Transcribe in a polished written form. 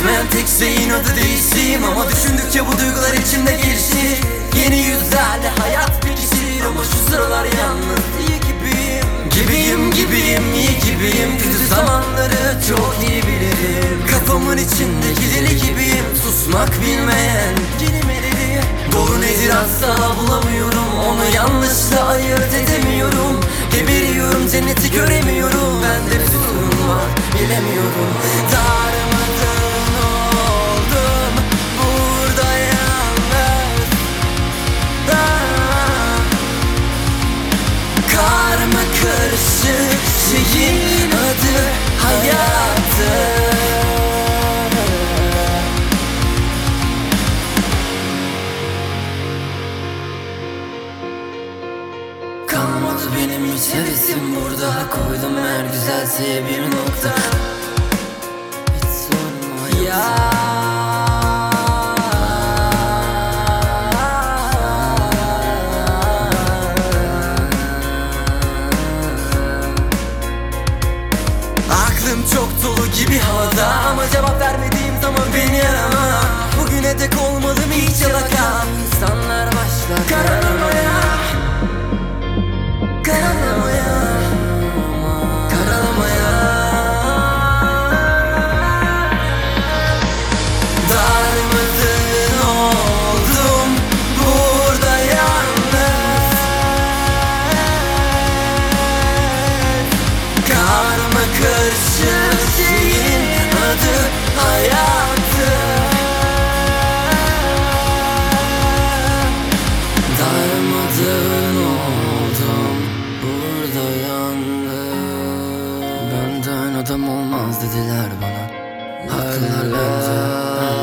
Değişmeyen tek şeyin adı değişim. Ama düşündükçe bu duygular içimde gelişir. Yeni yüzlerle hayat pekişir. Ama şu sıralar yalnız iyi gibiyim. Gibiyim, iyi gibiyim. Kötü zamanları çok iyi bilirim. Kafamın içindeki deli gibiyim. Susmak bilmeyen kelimeleri. Doğru nedir asla bulamıyorum. Onu yanlışla ayırt edemiyorum. Geberiyorum, cenneti göremiyorum. Bende bir sorun var, bilemiyorum. Darmadağın oldum burada yalnız. Karma karışık şeyin adı hayatı. Kalmadı benim hiç hevesim burada. Koydum her güzel şeye bir nokta. Hiç sorma ya. Aklım çok dolu gibi havada. Ama cevap vermediğim zaman beni arama. Bugüne dek olmadım hiç alaka. İnsanlar başlar karalamaya. Karalamaya, karalamaya. Darmadağın oldum burada yalnız. Karma karışık şeyin adı hayatı. Darmadağın oldum burada yalnız. Benden adam olmaz dediler bana. Haklılar bence.